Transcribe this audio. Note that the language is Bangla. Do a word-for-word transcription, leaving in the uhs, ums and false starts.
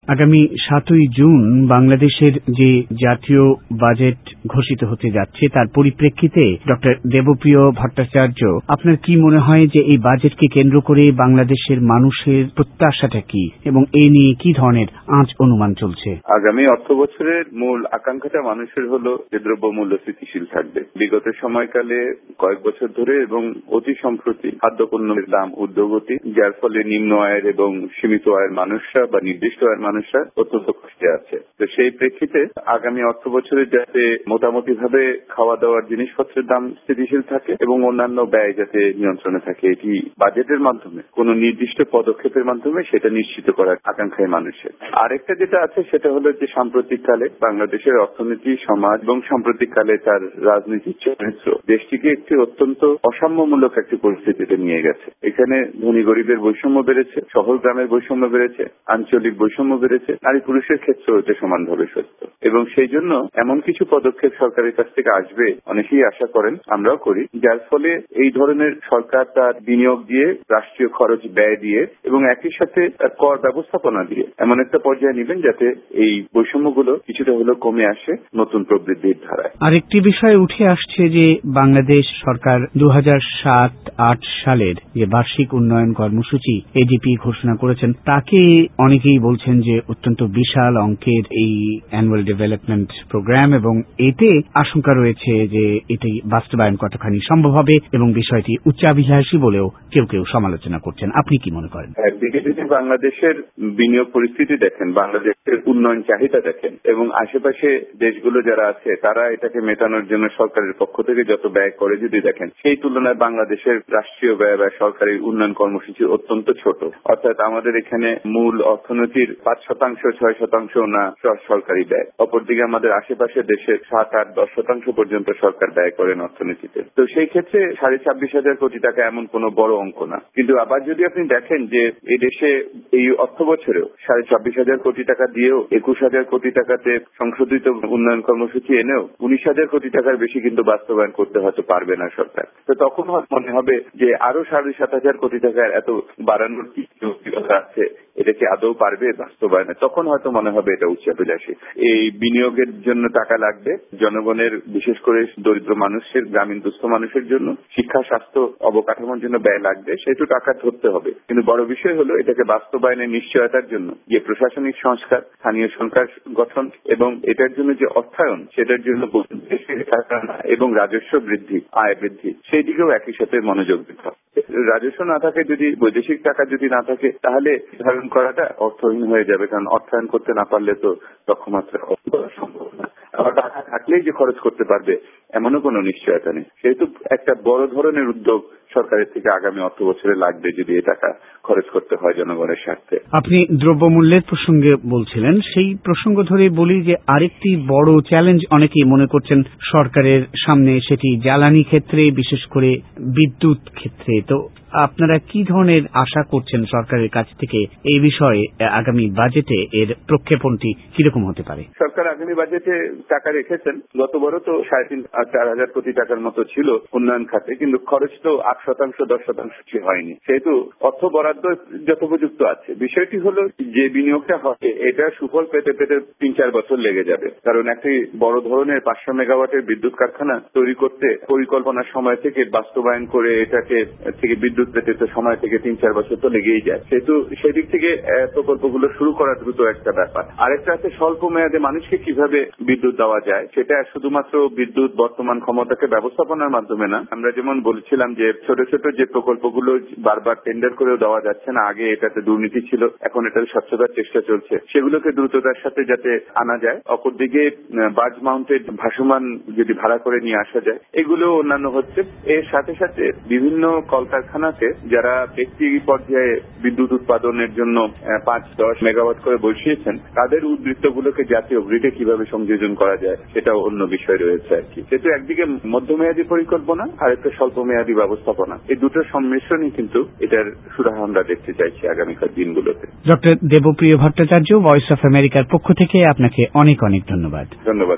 আগামী সাতই জুন বাংলাদেশের যে জাতীয় বাজেট ঘোষিত হতে যাচ্ছে তার পরিপ্রেক্ষিতে ডক্টর দেবপ্রিয় ভট্টাচার্য, আপনার কি মনে হয় যে এই বাজেটকে কেন্দ্র করে বাংলাদেশের মানুষের প্রত্যাশাটা কি এবং এই নিয়ে কি ধরনের আঁচ অনুমান চলছে? আগামী অর্থ বছরের মূল আকাঙ্ক্ষাটা মানুষের হলো যে দ্রব্যমূল্য স্থিতিশীল থাকবে। বিগত সময়কালে কয়েক বছর ধরে এবং অতি সম্প্রতি খাদ্যপণ্যের দাম ঊর্ধ্বগতি, যার ফলে নিম্ন আয়ের এবং সীমিত আয়ের মানুষরা বা নির্দিষ্ট আয়ের মানুষরা অত্যন্ত কষ্টে আছে। তো সেই প্রেক্ষিতে আগামী অর্থ বছরে যাতে মোটামুটি ভাবে খাওয়া দাওয়ার জিনিসপত্রের দাম স্থিতিশীল থাকে এবং অন্যান্য ব্যয় যাতে নিয়ন্ত্রণে থাকে, এটি বাজেটের মাধ্যমে কোন নির্দিষ্ট পদক্ষেপের মাধ্যমে সেটা নিশ্চিত করার আকাঙ্ক্ষায় মানুষের। আরেকটা যেটা আছে সেটা হলো যে সাম্প্রতিককালে বাংলাদেশের অর্থনীতি, সমাজ এবং সাম্প্রতিককালে তার রাজনীতির চরিত্র দেশটিকে একটি অত্যন্ত অসাম্যমূলক একটি পরিস্থিতিতে নিয়ে গেছে। এখানে ধনী গরিবের বৈষম্য বেড়েছে, শহর গ্রামের বৈষম্য বেড়েছে, আঞ্চলিক বৈষম্য বেড়েছে, নারী পুরুষের ক্ষেত্রেও এটা সমানভাবে সত্য। এবং সেই জন্য এমন কিছু পদক্ষেপ সরকারের কাছ থেকে আসবে, অনেকেই আশা করেন, আমরাও করি, যার ফলে এই ধরনের সরকার তার বিনিয়োগ দিয়ে, রাষ্ট্রীয় খরচ ব্যয় দিয়ে এবং একই সাথে কর ব্যবস্থাপনা দিয়ে এমন একটা পর্যায়ে নেবেন যাতে এই বৈষম্যগুলো কিছুটা হলেও কমে আসে নতুন প্রবৃদ্ধির ধারায়। আরেকটি বিষয় উঠে আসছে যে বাংলাদেশ সরকার দু হাজার সাত আট সালের যে বার্ষিক উন্নয়ন কর্মসূচি এডিপি ঘোষণা করেছেন, তাকে অনেকেই বলছেন যে অত্যন্ত বিশাল অঙ্কের এই অ্যানুয়াল ডেভেলপমেন্ট প্রোগ্রাম এবং এতে আশঙ্কা রয়েছে যে এটি বাস্তবায়ন কতখানি সম্ভব হবে এবং বিষয়টি উচ্চাভিলাষী বলেও কেউ কেউ সমালোচনা করছেন। আপনি কি মনে করেন? একদিকে যদি বাংলাদেশের বিনিয়োগ পরিস্থিতি দেখেন, বাংলাদেশের উন্নয়ন চাহিদা দেখেন এবং আশেপাশে দেশগুলো যারা আছে তারা এটাকে মেটানোর জন্য সরকারের পক্ষ থেকে যত ব্যয় করে যদি দেখেন, সেই তুলনায় বাংলাদেশের রাষ্ট্রীয় ব্যয় বা সরকারি উন্নয়ন কর্মসূচি অত্যন্ত ছোট। অর্থাৎ আমাদের এখানে মূল অর্থনীতির পাঁচ শতাংশ ছয় শতাংশ না সরকারি ব্যয়। অপরদিকে আমাদের আশেপাশে দেশের সাত আট দশ শতাংশ পর্যন্ত সরকার ব্যয় করেন অর্থনীতিতে। তো সেই ক্ষেত্রে সাড়ে ছাব্বিশ হাজার কোটি টাকা এমন কোনো বড় অঙ্ক না। কিন্তু আবার যদি আপনি দেখেন যে এই দেশে এই অর্থ বছরেও সাড়ে ছাব্বিশ হাজার কোটি টাকা দিয়েও একুশ হাজার কোটি টাকাতে সংশোধিত উন্নয়ন কর্মসূচি এনেও উনিশ হাজার কোটি টাকার বেশি কিন্তু বাস্তবায়ন করতে হয়তো পারবে না সরকার। তো তখন মনে হবে যে আরো সাড়ে সাত হাজার কোটি টাকার এত বাড়ানোর কি যৌক্তিকতা আছে, এটা কি আদৌ পারবে বাস্তবায়নে? তখন হয়তো মনে হবে এটা উচ্চাভিলাষী। এই বিনিয়োগের জন্য টাকা লাগবে, জনগণের বিশেষ করে দরিদ্র মানুষের, গ্রামীণ দুস্থ মানুষের জন্য শিক্ষা, স্বাস্থ্য, অবকাঠামোর জন্য ব্যয় লাগবে, সেটু টাকা ধরতে হবে। কিন্তু বড় বিষয় হলো এটাকে বাস্তবায়নের নিশ্চয়তার জন্য যে প্রশাসনিক সংস্কার, স্থানীয় সরকার গঠন এবং এটার জন্য যে অর্থায়ন, সেটার জন্য এবং রাজস্ব বৃদ্ধি, আয় বৃদ্ধি, সেই দিকেও একই সাথে মনোযোগ দিতে হবে। রাজস্ব না থাকে, যদি বৈদেশিক টাকা যদি না থাকে, তাহলে ধারণ করাটা অর্থহীন হয়ে যাবে, কারণ অর্থায়ন করতে না পারলে তো লক্ষ্যমাত্রা করা সম্ভব না। আবার টাকা থাকলেই যে খরচ করতে পারবে এমনও কোনো নিশ্চয়তা নেই। সেহেতু একটা বড় ধরনের উদ্যোগ সরকারের থেকে আগামী অর্থ বছরে লাগবে যদি এই টাকা খরচ করতে হয় জনগণের স্বার্থে। আপনি দ্রব্যমূল্যের প্রসঙ্গে বলছিলেন, সেই প্রসঙ্গ ধরে বলি যে আরেকটি বড় চ্যালেঞ্জ অনেকেই মনে করছেন সরকারের সামনে, সেটি জ্বালানি ক্ষেত্রে, বিশেষ করে বিদ্যুৎ ক্ষেত্রে। তো আপনারা কি ধরনের আশা করছেন সরকারের কাছ থেকে এই বিষয়ে? আগামী বাজেটে এর প্রক্ষেপণটি কিরকম হতে পারে? সরকার আগামী বাজেটে টাকা রেখেছেন। গত বড় তো সাড়ে তিন চার হাজার কোটি টাকার মতো ছিল উন্নয়ন খাতে, কিন্তু খরচ তো আট শতাংশ দশ শতাংশ হয়নি। সেহেতু অর্থ বরাদ্দ যথোপযুক্ত আছে। বিষয়টি হলো যে বিনিয়োগটা হবে এটা সুফল পেতে পেতে তিন চার বছর লেগে যাবে, কারণ একটি বড় ধরনের পাঁচশো মেগাওয়াটের বিদ্যুৎ কারখানা তৈরি করতে পরিকল্পনার সময় থেকে বাস্তবায়ন করে এটাকে থেকে বিদ্যুৎ পেতে তো সময় থেকে তিন চার বছর তো লেগেই যায়। সেহেতু সেদিক থেকে প্রকল্পগুলো শুরু করা দ্রুত একটা ব্যাপার। আরেকটা আছে স্বল্প মেয়াদে মানুষকে কিভাবে বিদ্যুৎ দেওয়া যায়, সেটা শুধুমাত্র বিদ্যুৎ বর্তমান ক্ষমতাকে ব্যবস্থাপনার মাধ্যমে না। আমরা যেমন বলছিলাম যে ছোট ছোট যে প্রকল্পগুলো বারবার টেন্ডার করেও দেওয়া যাচ্ছে না, আগে এটাতে দুর্নীতি ছিল, এখন এটার স্বচ্ছতার চেষ্টা চলছে, সেগুলোকে দ্রুততার সাথে যাতে আনা যায়। অপরদিকে বার্জ মাউন্টেড ভাসমান যদি ভাড়া করে নিয়ে আসা যায়, এগুলো অন্যান্য হচ্ছে। এর সাথে সাথে বিভিন্ন কলকারখানাতে যারা ব্যক্তি পর্যায়ে বিদ্যুৎ উৎপাদনের জন্য পাঁচ দশ মেগাওয়াট করে বসিয়েছেন, তাদের উদ্বৃত্তগুলোকে জাতীয় গ্রিডে কিভাবে সংযোজন করা যায় সেটাও অন্য বিষয় রয়েছে আর কি। সেহেতু একদিকে মধ্যমেয়াদী পরিকল্পনা আর একটা স্বল্প মেয়াদী ব্যবস্থাপনা, এই দুটোর সংমিশ্রণই কিন্তু এটার সুরাহা আমরা দেখতে চাইছি আগামীকাল দিনগুলোতে। Doctor Debapriya Bhattacharya, voice of আমেরিকার পক্ষ থেকে আপনাকে অনেক অনেক ধন্যবাদ। ধন্যবাদ।